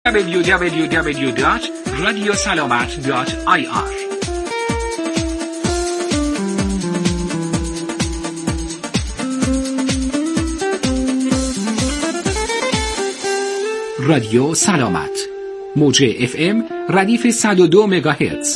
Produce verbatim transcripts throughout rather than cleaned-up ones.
دبلیو دبلیو دبلیو دات رادیو سلامت دات آی آر رادیو سلامت، موج اف ام ردیف صد و دو مگاهرتز.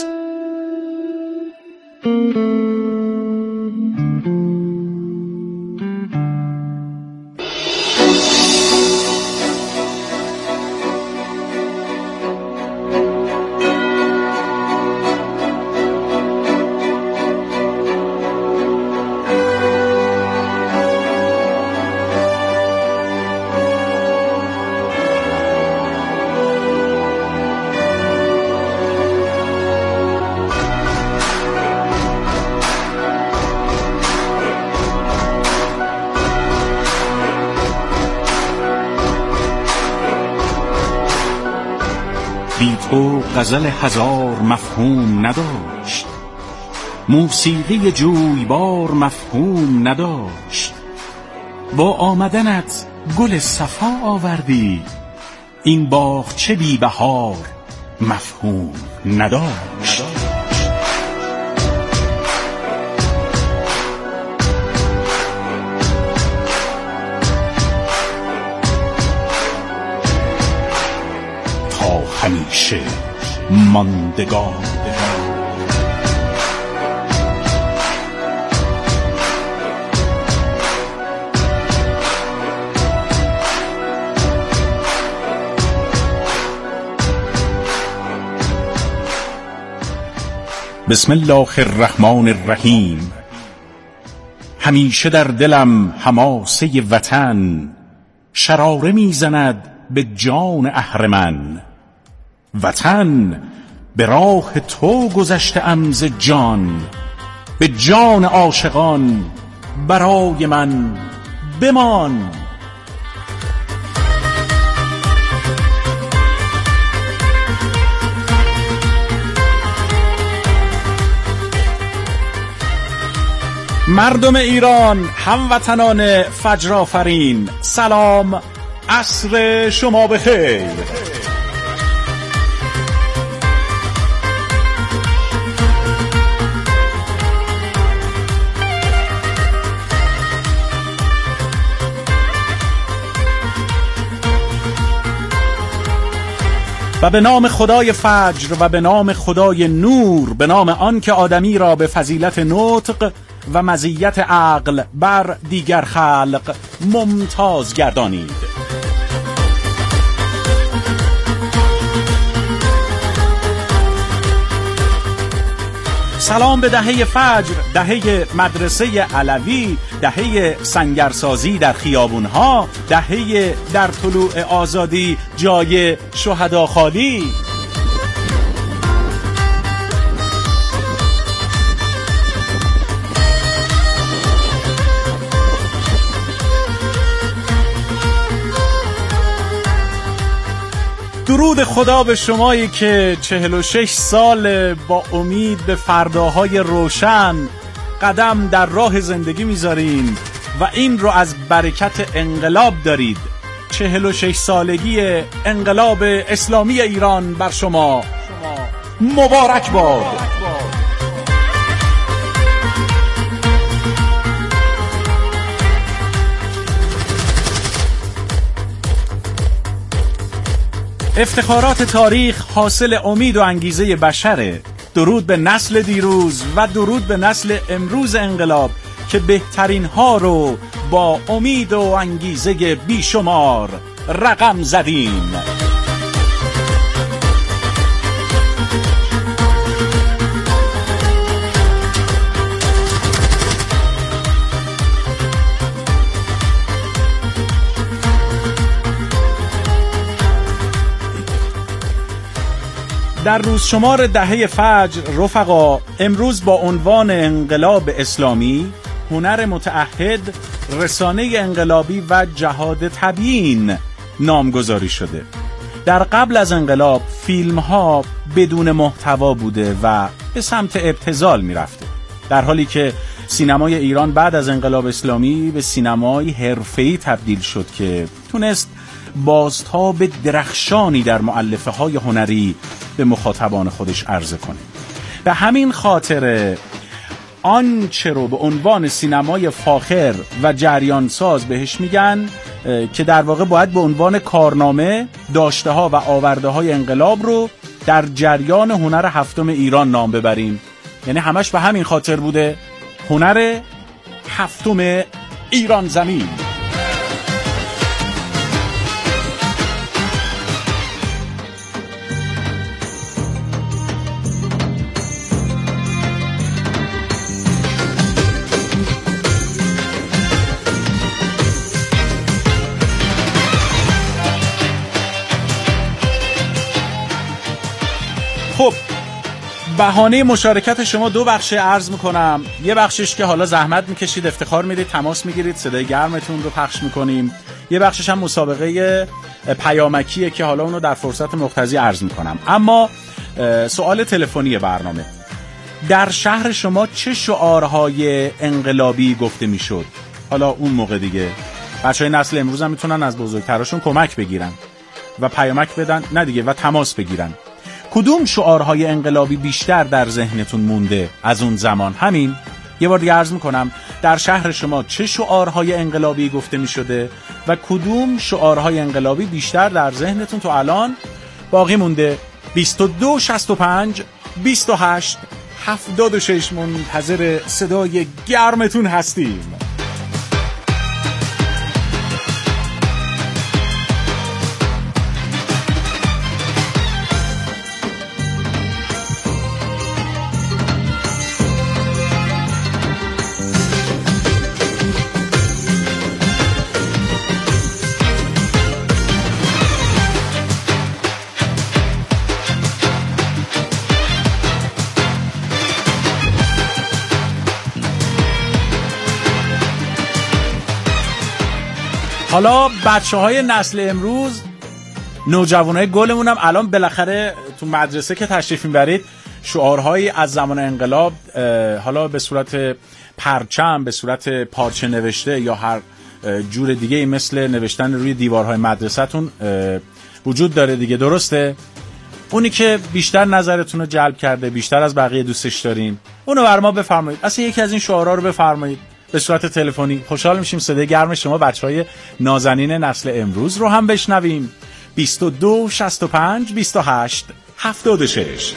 بی تو غزل هزار مفهوم نداشت، موسیقی جویبار مفهوم نداشت. با آمدنت گل صفا آوردی، این باغچه بی بهار مفهوم نداشت. همیشه ماندگار. بسم الله الرحمن الرحیم. همیشه در دلم حماسه وطن، شراره میزند به جان اهرمن. وطن به راه تو گذشته‌ام ز جان، به جان عاشقان برای من بمان. مردم ایران، هموطنان فجر آفرین، سلام، عصر شما بخیر. و به نام خدای فجر و به نام خدای نور، به نام آن که آدمی را به فضیلت نطق و مزیت عقل بر دیگر خلق ممتاز گردانید. سلام به دهه فجر، دهه مدرسه علوی، دهه سنگرسازی در خیابونها، دهه در طلوع آزادی جای شهدا خالی. درود خدا به شمایی که چهل و شش سال با امید به فرداهای روشن قدم در راه زندگی میذارین و این رو از برکت انقلاب دارید. چهل و شش سالگی انقلاب اسلامی ایران بر شما مبارک باد. افتخارات تاریخ حاصل امید و انگیزه بشره. درود به نسل دیروز و درود به نسل امروز انقلاب که بهترین ها رو با امید و انگیزه بیشمار رقم زدین. در روز شمار دهه فجر رفقا، امروز با عنوان انقلاب اسلامی، هنر متعهد، رسانه انقلابی و جهاد تبیین نامگذاری شده. در قبل از انقلاب فیلم ها بدون محتوا بوده و به سمت ابتذال می رفته، در حالی که سینمای ایران بعد از انقلاب اسلامی به سینمای حرفه‌ای تبدیل شد که تونست بازتاب درخشانی در مؤلفه های هنری به مخاطبان خودش عرضه کنه. به همین خاطر آنچه رو به عنوان سینمای فاخر و جریانساز بهش میگن که در واقع باید به عنوان کارنامه داشته ها و آورده های انقلاب رو در جریان هنر هفتم ایران نام ببریم. یعنی همش به همین خاطر بوده، هنر هفتم ایران زمین. خب بهانه مشارکت شما دو بخشه عرض میکنم. یه بخشش که حالا زحمت میکشید، افتخار میدید، تماس میگیرید، صدای گرمتون رو پخش میکنیم. یه بخشش هم مسابقه پیامکیه که حالا اونو در فرصت مقتضی عرض میکنم. اما سوال تلفنی برنامه: در شهر شما چه شعارهای انقلابی گفته میشد؟ حالا اون موقع دیگه بچهای نسل امروز هم میتونن از بزرگتراشون کمک بگیرن و پیامک بدن، نه دیگه، و تماس بگیرن. کدوم شعارهای انقلابی بیشتر در ذهنتون مونده از اون زمان؟ همین یه بار دیگه عرض میکنم، در شهر شما چه شعارهای انقلابی گفته میشده و کدوم شعارهای انقلابی بیشتر در ذهنتون تو الان باقی مونده؟ بیست و دو شصت و پنج بیست و هشت هفتاد و شش منتظر صدای گرمتون هستیم. حالا بچه های نسل امروز، نوجوانای گلمون هم الان بالاخره تو مدرسه که تشریف میبرید شعارهایی از زمان انقلاب، حالا به صورت پرچم، به صورت پارچه نوشته یا هر جور دیگه مثل نوشتن روی دیوارهای مدرسه‌تون وجود داره دیگه، درسته؟ اونی که بیشتر نظرتون رو جلب کرده، بیشتر از بقیه دوستش دارین، اونو بر ما بفرمایید. اصلا یکی از این شعارها رو بفرمایید به صورت تلفنی. خوشحال میشیم صدای گرم شما بچهای نازنین نسل امروز رو هم بشنویم. بیست و دو شصت و پنج بیست و هشت هفتاد و شش.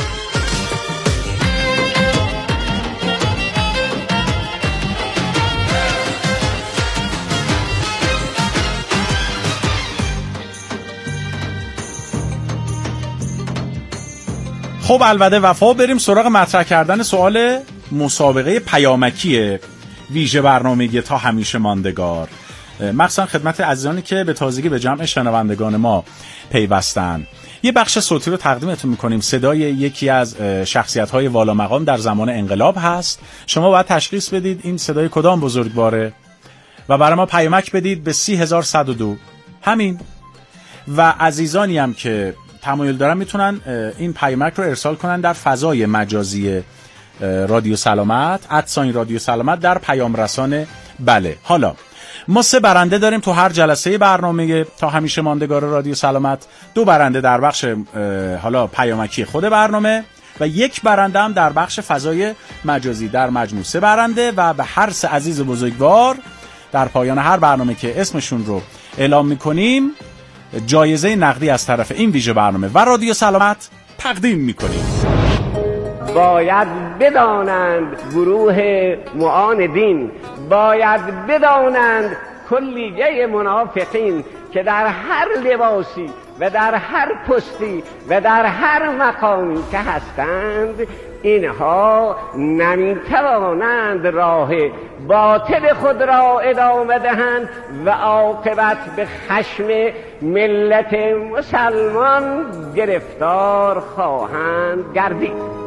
خب البته وفا، بریم سراغ مطرح کردن سوال مسابقه پیامکی ویژه برنامه تا همیشه ماندگار، مخصوصا خدمت عزیزانی که به تازگی به جمع شنوندگان ما پیوستن. یه بخش صوتی رو تقدیمتون میکنیم، صدای یکی از شخصیت‌های والا مقام در زمان انقلاب هست. شما باید تشخیص بدید این صدای کدام بزرگواره و برای ما پیامک بدید به سی هزار صد و دو. همین. و عزیزانی هم که تمایل دارن میتونن این پیامک رو ارسال کنن در فضای مجازی رادیو سلامت، ادساین رادیو سلامت در پیام رسان. بله، حالا ما سه برنده داریم تو هر جلسه برنامه تا همیشه ماندگار رادیو سلامت. دو برنده در بخش حالا پیامکی خود برنامه و یک برنده هم در بخش فضای مجازی. در مجموع سه برنده و به هر سه عزیز بزرگوار در پایان هر برنامه که اسمشون رو اعلام میکنیم جایزه نقدی از طرف این ویژه برنامه و رادیو سلامت تقدیم میکنیم. باید بدانند گروه معان دین، باید بدانند کلیه منافقین که در هر لباسی و در هر پستی و در هر مقامی که هستند اینها نمیتوانند راه باطل خود را ادامه دهند و عاقبت به خشم ملت مسلمان گرفتار خواهند گردید.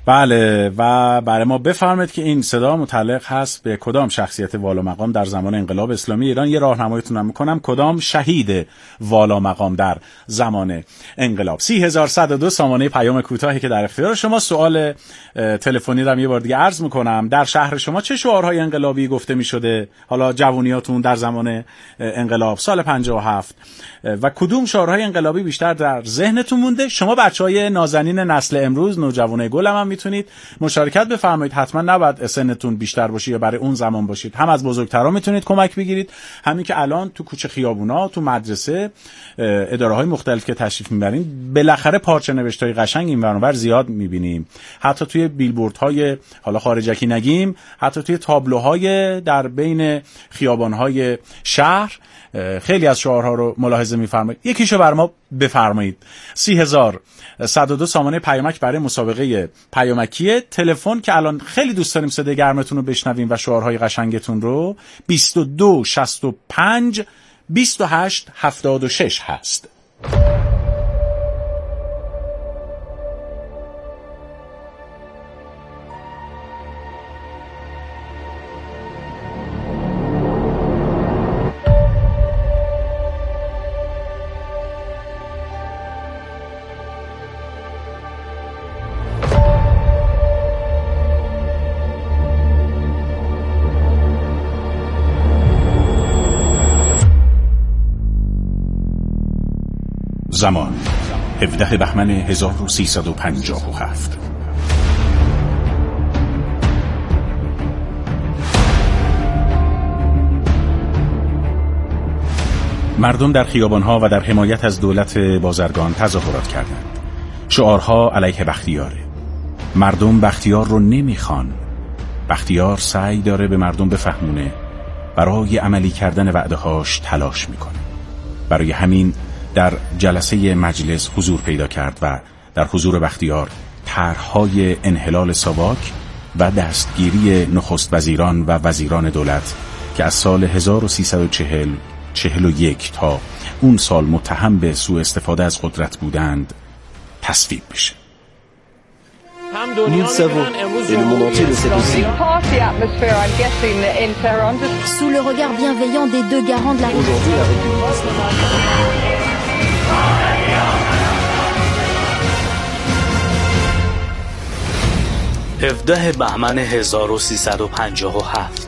بله و برای ما بفرمایید که این صدا متعلق هست به کدام شخصیت والا مقام در زمان انقلاب اسلامی ایران. یه راهنماییتون هم میکنم کدام شهید والا مقام در زمان انقلاب. سی هزار صد و دو سامانه پیام کوتاهی که در اختیار شما. سوال تلفنی رو یه بار دیگه عرض میکنم، در شهر شما چه شعارهای انقلابی گفته میشده حالا جوونیاتون در زمان انقلاب سال پنجاه و هفت و کدوم شعارهای انقلابی بیشتر در ذهنتون مونده؟ شما بچهای نازنین نسل امروز، نوجوانای گلم هم میتونید مشارکت بفرمایید. حتما نباید سنتون بیشتر باشه یا برای اون زمان باشید، هم از بزرگترا میتونید کمک بگیرید، همین که الان تو کوچه خیابونا، تو مدرسه، اداره‌های مختلف که تشریف میبرین بالاخره پارچه نوشتای قشنگ این ور اونور زیاد میبینیم، حتی توی بیلبوردهای حالا خارجکی نگیم، حتی توی تابلوهای در بین خیابانهای شهر خیلی از شعارها رو ملاحظه می‌فرمایید. یکیشو بر ما بفرمایید. سی هزار صد و دو سامانه پیامک برای مسابقه پیامکیه. تلفن که الان خیلی دوست داریم صدای گرمتون رو بشنویم و شعارهای قشنگتون رو بیست و دو شصت و پنج بیست و هشت هفتاد و شش هست. زمان هفده بهمن هزار و سیصد و پنجاه و هفت. مردم در خیابانها و در حمایت از دولت بازرگان تظاهرات کردند. شعارها علیه بختیاره. مردم بختیار رو نمیخوان. بختیار سعی داره به مردم بفهمونه برای عملی کردن وعده‌هاش تلاش میکنه. برای همین در جلسه مجلس حضور پیدا کرد و در حضور بختیار طرح‌های انحلال ساواک و دستگیری نخست وزیران و وزیران دولت که از سال هزار و سیصد و چهل چهل و یک تا اون سال متهم به سوء استفاده از قدرت بودند تصویب بشه. Nous le savons, et le monde entier le sait aussi. Sous le regard bienveillant des deux garants de la République. Aujourd'hui, la République islamique. هفده بهمن هزار و سیصد و پنجاه و هفت.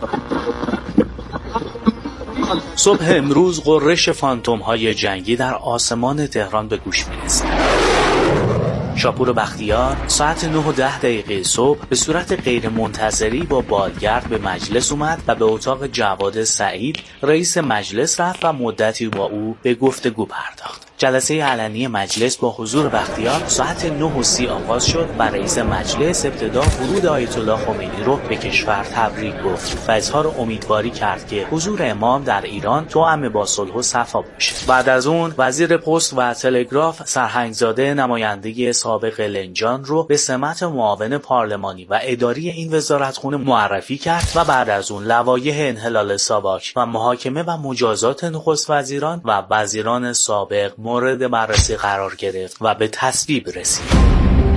صبح امروز غرش فانتوم‌های جنگی در آسمان تهران به گوش می‌رسید. شاپور بختیار ساعت نه و ده دقیقه صبح به صورت غیر منتظری با بالگرد به مجلس اومد و به اتاق جواد سعید رئیس مجلس رفت و مدتی با او به گفتگو پرداخت. جلسه علنی مجلس با حضور بختیار ساعت نه و سی آغاز شد و رئیس مجلس ابتدا ورود آیت الله خمینی رو به کشور تبریک گفت و اظهار امیدواری کرد که حضور امام در ایران توأم با صلح و صفا باشه. بعد از اون وزیر پست و تلگراف سرهنگزاده نماینده سابق لنجان رو به سمت معاون پارلمانی و اداری این وزارتخونه معرفی کرد و بعد از اون لوایح انحلال ساواک و محاکمه و مجازات نخست وزیران و وزیران سابق مورد بررسی قرار گرفت و به تصویب رسید.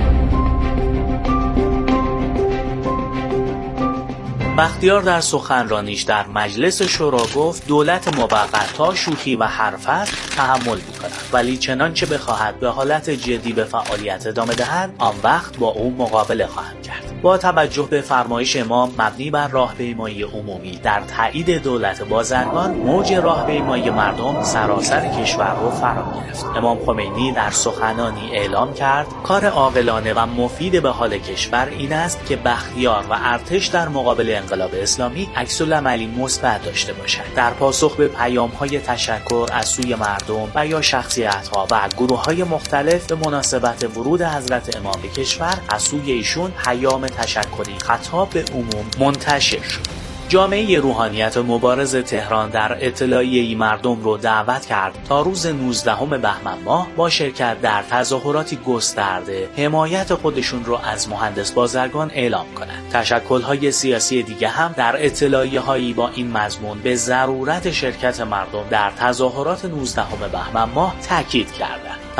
بختیار در سخنرانیش در مجلس شورا گفت دولت موقت تا شوخی و حرف است تحمل می‌کند، ولی چنانچه بخواهد به حالت جدی به فعالیت ادامه دهد آن وقت با او مقابله خواهد کرد. با توجه به فرمایش امام مبنی بر راهپیمایی عمومی در تایید دولت بازرگان، موج راهپیمایی مردم سراسر کشور را فرا گرفت. امام خمینی در سخنانی اعلام کرد کار عاقلانه و مفید به حال کشور این است که بختیار و ارتش در مقابل انقلاب اسلامی عکس‌العملی مثبت داشته باشد. در پاسخ به پیام‌های تشکر از سوی مردم و یا شخصیت‌ها و گروه‌های مختلف به مناسبت ورود حضرت امام به کشور، از سوی ایشون پیام تشکری خطاب به عموم منتشر شد. جامعه روحانیت مبارز تهران در اطلاعیه‌ای مردم رو دعوت کرد تا روز نوزدهم بهمن ماه با شرکت در تظاهراتی گسترده حمایت خودشون رو از مهندس بازرگان اعلام کنند. تشکل‌های سیاسی دیگه هم در اطلاعیه‌هایی با این مضمون به ضرورت شرکت مردم در تظاهرات نوزدهم بهمن ماه تاکید کردند.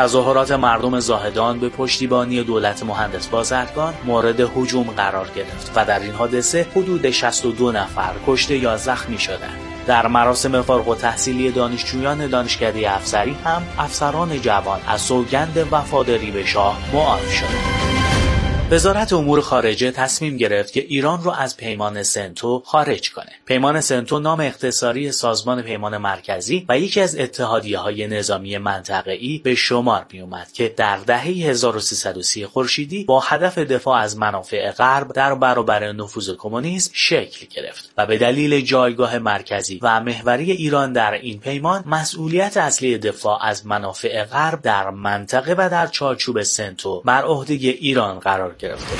تظاهرات مردم زاهدان به پشتیبانی دولت مهندس بازرگان مورد هجوم قرار گرفت و در این حادثه حدود شصت و دو نفر کشته یا زخمی شدند. در مراسم فارغ التحصیلی دانشجویان دانشکده افسری هم افسران جوان از سوگند وفاداری به شاه معاف شدند. وزارت امور خارجه تصمیم گرفت که ایران رو از پیمان سنتو خارج کنه. پیمان سنتو نام اختصاری سازمان پیمان مرکزی و یکی از اتحادیه‌های نظامی منطقه‌ای به شمار می اومد که در دهه هزار و سیصد و سی خورشیدی با هدف دفاع از منافع غرب در برابر نفوذ کمونیسم شکل گرفت و به دلیل جایگاه مرکزی و محوری ایران در این پیمان مسئولیت اصلی دفاع از منافع غرب در منطقه و در چارچوب سنتو بر عهده ایران قرار گرفته.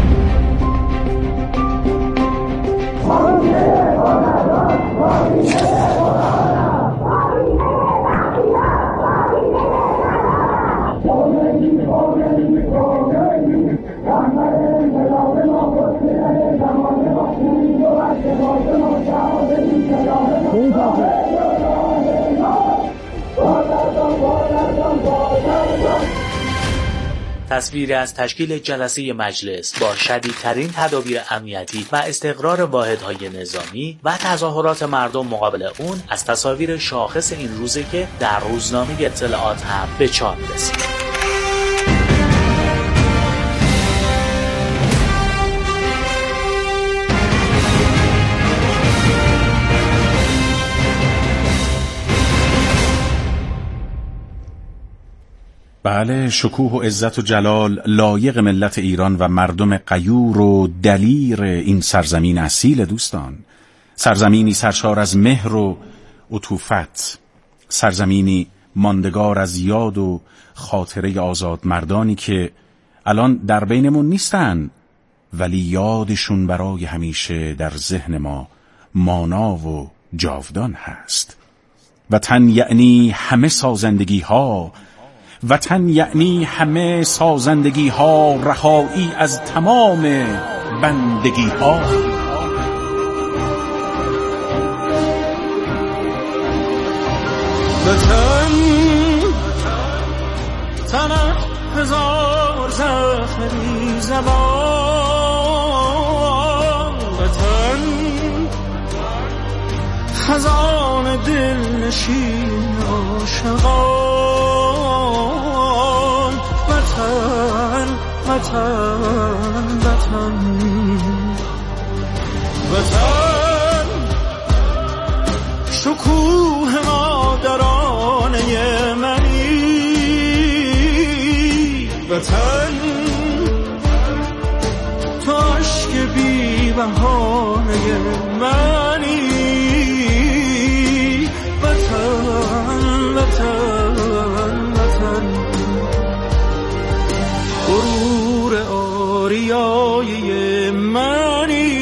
تصویری از تشکیل جلسه مجلس با شدیدترین تدابیر امنیتی و استقرار واحدهای نظامی و تظاهرات مردم مقابل اون از تصاویر شاخص این روزه که در روزنامه اطلاعات هم به چاپ رسید. بله، شکوه و عزت و جلال لایق ملت ایران و مردم غیور و دلیر این سرزمین اصیل دوستان. سرزمینی سرشار از مهر و عطوفت، سرزمینی ماندگار از یاد و خاطره آزاد مردانی که الان در بینمون نیستن، ولی یادشون برای همیشه در ذهن ما مانا و جاودان هست. وطن یعنی همه سازندگی ها، وطن یعنی همه سازندگی ها، رهایی از تمام بندگی ها. وطن تنت هزار زخمی زبان، وطن خزان دل نشین عاشقان، وطن وطن وطن وطن شکوه مادرانه منی، وطن تو عشق بی بهانه منی، وطن وطن وطن غرور آریای منی،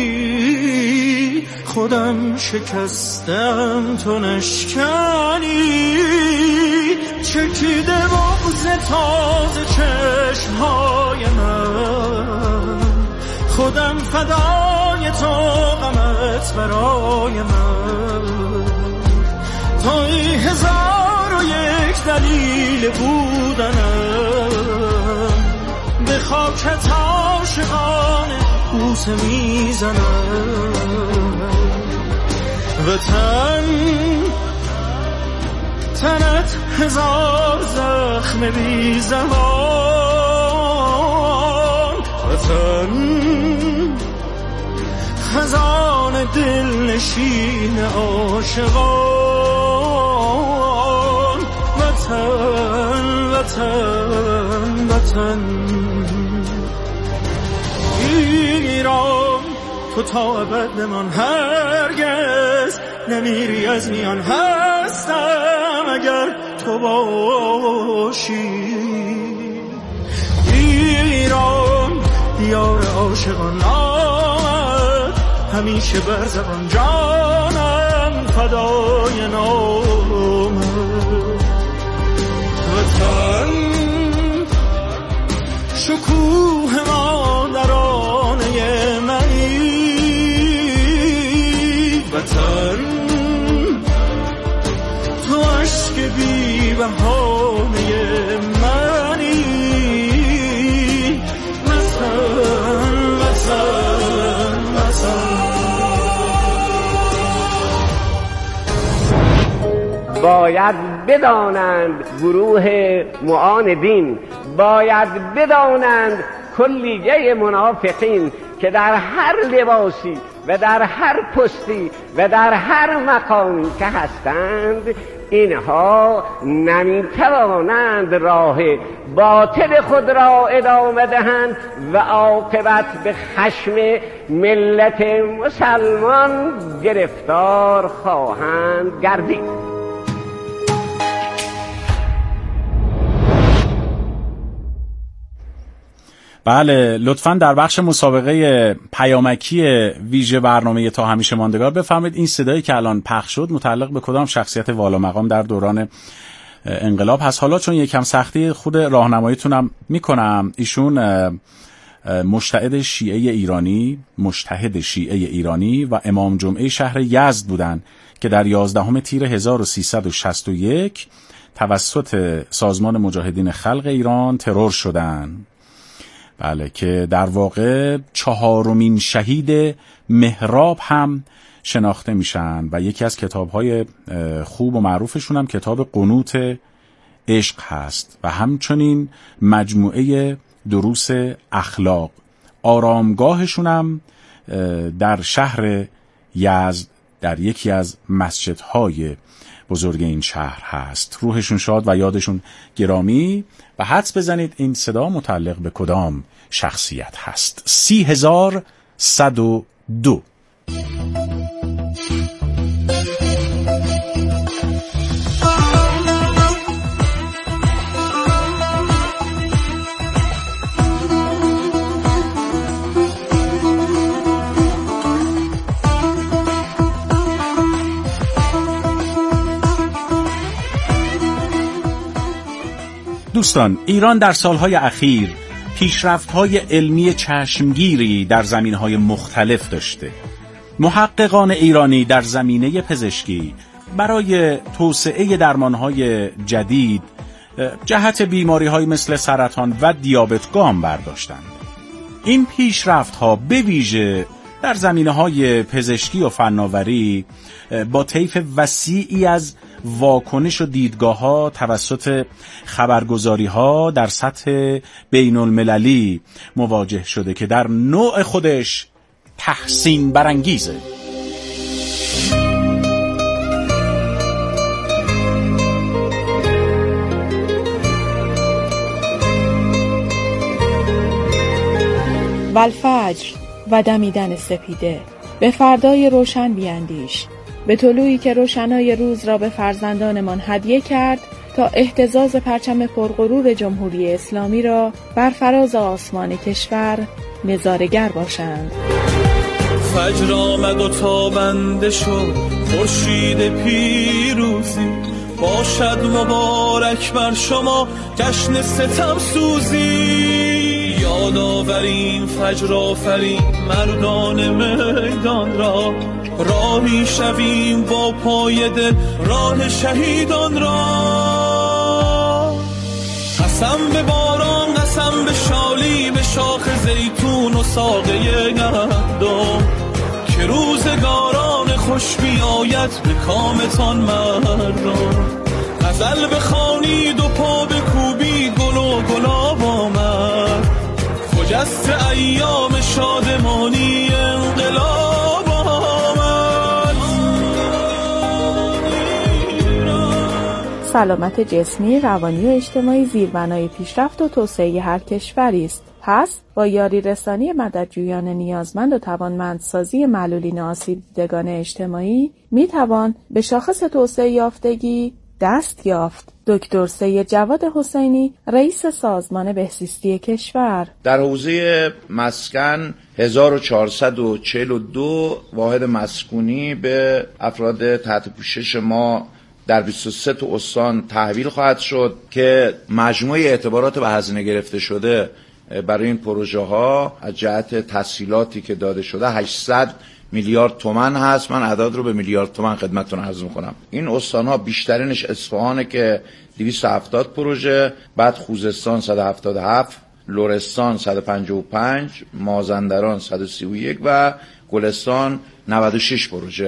خودم شکستم تو نشکنی، چکیده بغض تازه چشمهای من، خودم فدای تو غمت برای من، توی هزار و یک دلیل بودنم، به خاکت عاشقانه بوسه میزنم. وطن تنت هزار زخم بی زبان، وطن خزان دل نشین عاشقان، وطن وطن وطن ایران تو تا ابد بمان، هرگز نمیری از میان، هستم اگر تو باشی. ایران دیار عاشقان آمد، همیشه بر زبان جانم فدای نامت. وطن شکوه مادرانه منی، وطن تو عشق بی بهانه باید بدانند گروه معان دین، باید بدانند کلیه منافقین که در هر لباسی و در هر پستی و در هر مقامی که هستند، اینها نمیتوانند راه باطل خود را ادامه دهند و عاقبت به خشم ملت مسلمان گرفتار خواهند گردید. بله، لطفاً در بخش مسابقه پیامکی ویژه برنامه تا همیشه ماندگار بفرمایید این صدایی که الان پخش شد متعلق به کدام شخصیت والا مقام در دوران انقلاب هست. حالا چون یکم سختی خود راهنماییتونم میکنم، ایشون مجتهد شیعه ایرانی مجتهد شیعه ایرانی و امام جمعه شهر یزد بودند که در یازدهم تیر هزار و سیصد و شصت و یک توسط سازمان مجاهدین خلق ایران ترور شدند. بله، که در واقع چهارمین شهید محراب هم شناخته میشن و یکی از کتاب‌های خوب و معروفشون هم کتاب قنوت عشق هست و همچنین مجموعه دروس اخلاق. آرامگاهشون هم در شهر یزد در یکی از مسجدهای بزرگ این شهر هست. روحشون شاد و یادشون گرامی و حدس بزنید این صدا متعلق به کدام شخصیت هست. سی هزار صد و دو. دوستان، ایران در سالهای اخیر پیشرفت‌های علمی چشمگیری در زمینه‌های مختلف داشته. محققان ایرانی در زمینه پزشکی برای توسعه درمان‌های جدید جهت بیماری‌های مثل سرطان و دیابت گام برداشتند. این پیشرفت‌ها به ویژه در زمینه‌های پزشکی و فناوری با طیف وسیعی از واکنش و دیدگاه‌ها توسط خبرگزاری‌ها در سطح بین المللی مواجه شده که در نوع خودش تحسین برانگیزه. والفجر و دمیدن سپیده، به فردای روشن بیاندیش، به طلوعی که روشنای روز را به فرزندانمان هدیه کرد تا اهتزاز پرچم پرغرور جمهوری اسلامی را بر فراز آسمان کشور نظاره‌گر باشند. فجر آمد و تابنده شد خورشید پیروزی، باشد مبارک بر شما جشن ستم سوزی. یادآوریم فجر آفرین مردان میدان را، راهی شویم با پای دل راه شهیدان را. قسم به باران، قسم به شالی، به شاخ زیتون و ساقه گندم، که روزگاران خوش بیاید به کامتان مردم. غزل بخوانید و پا بکوبید، گل و گلاب آمد، خجست ایام شادمانی انقلاب آمد. سلامت جسمی، روانی و اجتماعی زیربنای پیشرفت و توسعه هر کشوری است. پس با یاری رسانی مددجویان نیازمند و توانمندسازی معلولین آسیب دیدگان اجتماعی می توان به شاخص توسعه یافتگی دست یافت. دکتر سید جواد حسینی، رئیس سازمان بهزیستی کشور: در حوزه مسکن هزار و چهارصد و چهل و دو واحد مسکونی به افراد تحت پوشش ما در بیست و سه تا استان تحویل خواهد شد که مجموع اعتبارات به هزینه گرفته شده برای این پروژه ها از جهت تسهیلاتی که داده شده هشتصد میلیارد تومان هست. من اعداد رو به میلیارد تومان خدمتتون عرض میکنم. این استان ها بیشترینش اصفهانه که دویست و هفتاد پروژه، بعد خوزستان صد و هفتاد و هفت، لرستان صد و پنجاه و پنج، مازندران صد و سی و یک و گلستان نود و شش پروژه.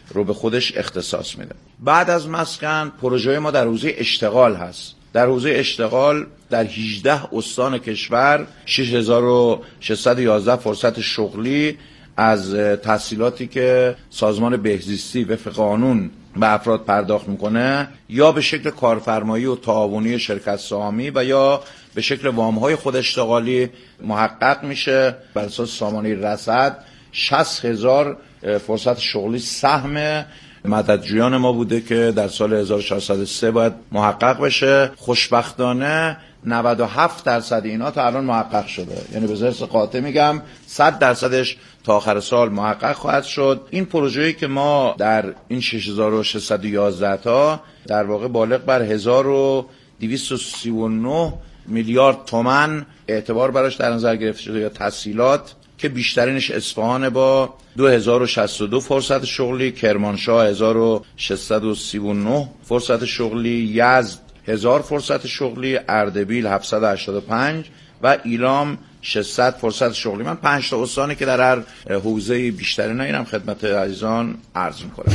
رو به خودش اختصاص میده. بعد از مسکن پروژه ما در حوزه اشتغال هست. در حوزه اشتغال در هجده استان کشور شش هزار و ششصد و یازده فرصت شغلی از تحصیلاتی که سازمان بهزیستی وفق قانون به افراد پرداخت میکنه یا به شکل کارفرمایی و تعاونی شرکت سهامی و یا به شکل وام‌های خود اشتغالی محقق میشه. بر اساس سامانه رصد شصت هزار فرصت شغلی سهم مددجویان ما بوده که در سال هزار و چهارصد و سه باید محقق بشه. خوشبختانه نود و هفت درصد اینا تا الان محقق شده، یعنی به ظرف قاطع میگم صد درصدش تا آخر سال محقق خواهد شد. این پروژه‌ای که ما در این شش هزار و ششصد و یازده تا در واقع بالغ بر هزار و دویست و سی و نه میلیارد تومان اعتبار براش در نظر گرفته شده یا تسهیلات که بیشترینش اصفهان با دو هزار و شصت و دو فرصت شغلی، کرمانشاه هزار و ششصد و سی و نه فرصت شغلی، یزد هزار فرصت شغلی، اردبیل هفتصد و هشتاد و پنج و ایلام ششصد فرصت شغلی. من پنج تا استانی که در هر حوزه بیشتری نه اینم خدمت عزیزان عرض می‌کنم.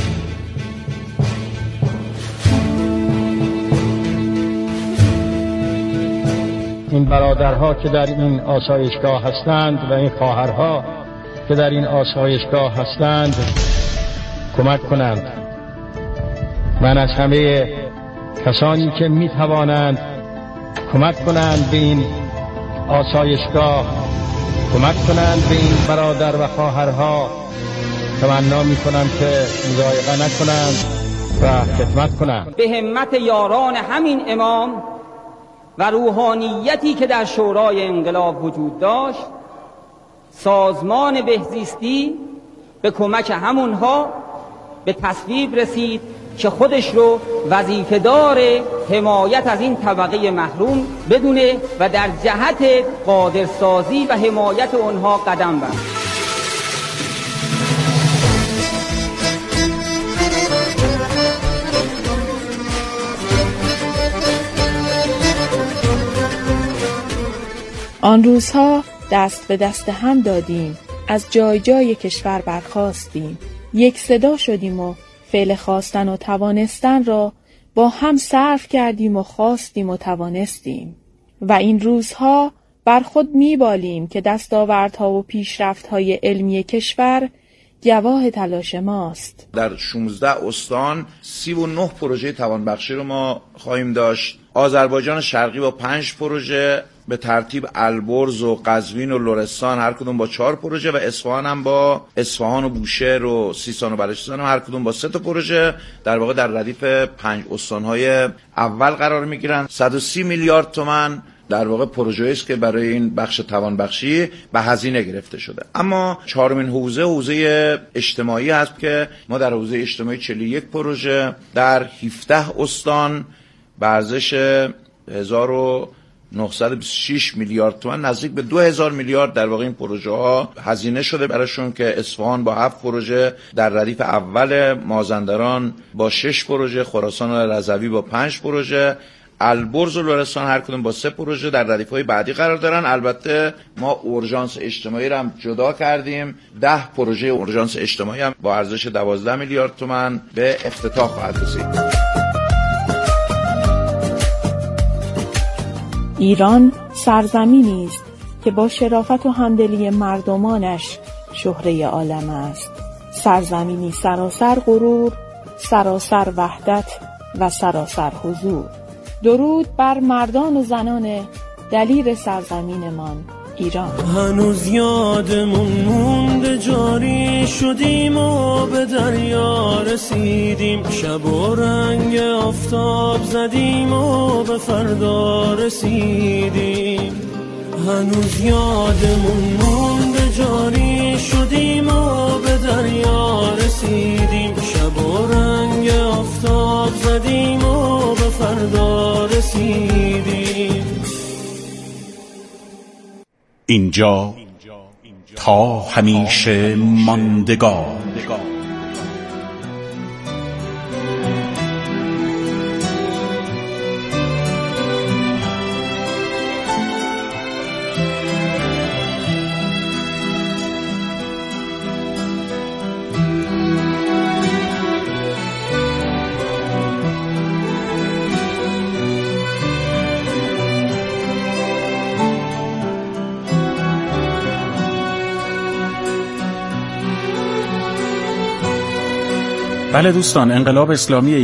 این برادرها که در این آسایشگاه هستند و این خواهرها که در این آسایشگاه هستند کمک کنند. من از همه کسانی که می توانند کمک کنند به این آسایشگاه، کمک کنند به این برادر و خواهرها تمنا می کنم که مضایقه نکنند و خدمت کنند. به همت یاران همین امام و روحانیتی که در شورای انقلاب وجود داشت، سازمان بهزیستی به کمک همونها به تصویب رسید که خودش رو وظیفه‌دار حمایت از این طبقه محروم بدونه و در جهت قادرسازی و حمایت اونها قدم برداره. آن روزها دست به دست هم دادیم، از جای جای کشور برخاستیم، یک صدا شدیم و فعل خواستن و توانستن را با هم صرف کردیم و خواستیم و توانستیم و این روزها بر خود میبالیم که دستاوردها و پیشرفت‌های علمی کشور گواه تلاش ماست. در شانزده استان سی و نه پروژه توانبخشی رو ما خواهیم داشت. آذربایجان شرقی با پنج پروژه، به ترتیب البرز و قزوین و لرستان هر کدوم با چهار پروژه و اصفهان هم با اصفهان و بوشهر و سیستان و بلوچستان هم هر کدوم با سه تا پروژه در واقع در ردیف پنج استان‌های اول قرار می‌گیرن. صد و سی میلیارد تومان در واقع پروژه‌ای است که برای این بخش توانبخشی به هزینه گرفته شده. اما چهارمین حوزه حوزه اجتماعی هست که ما در حوزه اجتماعی چهل و یک پروژه در هفده استان به ارزش هزار و نهصد و بیست و شش میلیارد تومان نزدیک به دو هزار میلیارد در واقع این پروژه ها هزینه شده براشون که اصفهان با هفت پروژه در ردیف اول، مازندران با شش پروژه، خراسان و رضوی با پنج پروژه، البرز و لرستان هر کدوم با سه پروژه در ردیف‌های بعدی قرار دارن. البته ما اورژانس اجتماعی رو هم جدا کردیم، ده پروژه اورژانس اجتماعی هم با ارزش دوازده میلیارد تومان به افتتاح خواهد رسید. ایران سرزمینی است که با شرافت و همدلی مردمانش شهره عالم است. سرزمینی سراسر غرور، سراسر وحدت و سراسر حضور. درود بر مردان و زنان دلیر سرزمینمان ایران. هنوز یادمون مونده جاری شدیم و به دریا رسیدیم، شب و رنگ آفتاب زدیم و به فردا رسیدیم. هنوز یادمون مونده جاری شدیم و به دریا رسیدیم، شب و رنگ آفتاب زدیم و به فردا رسیدیم. اینجا تا همیشه ماندگار. بله دوستان، انقلاب اسلامی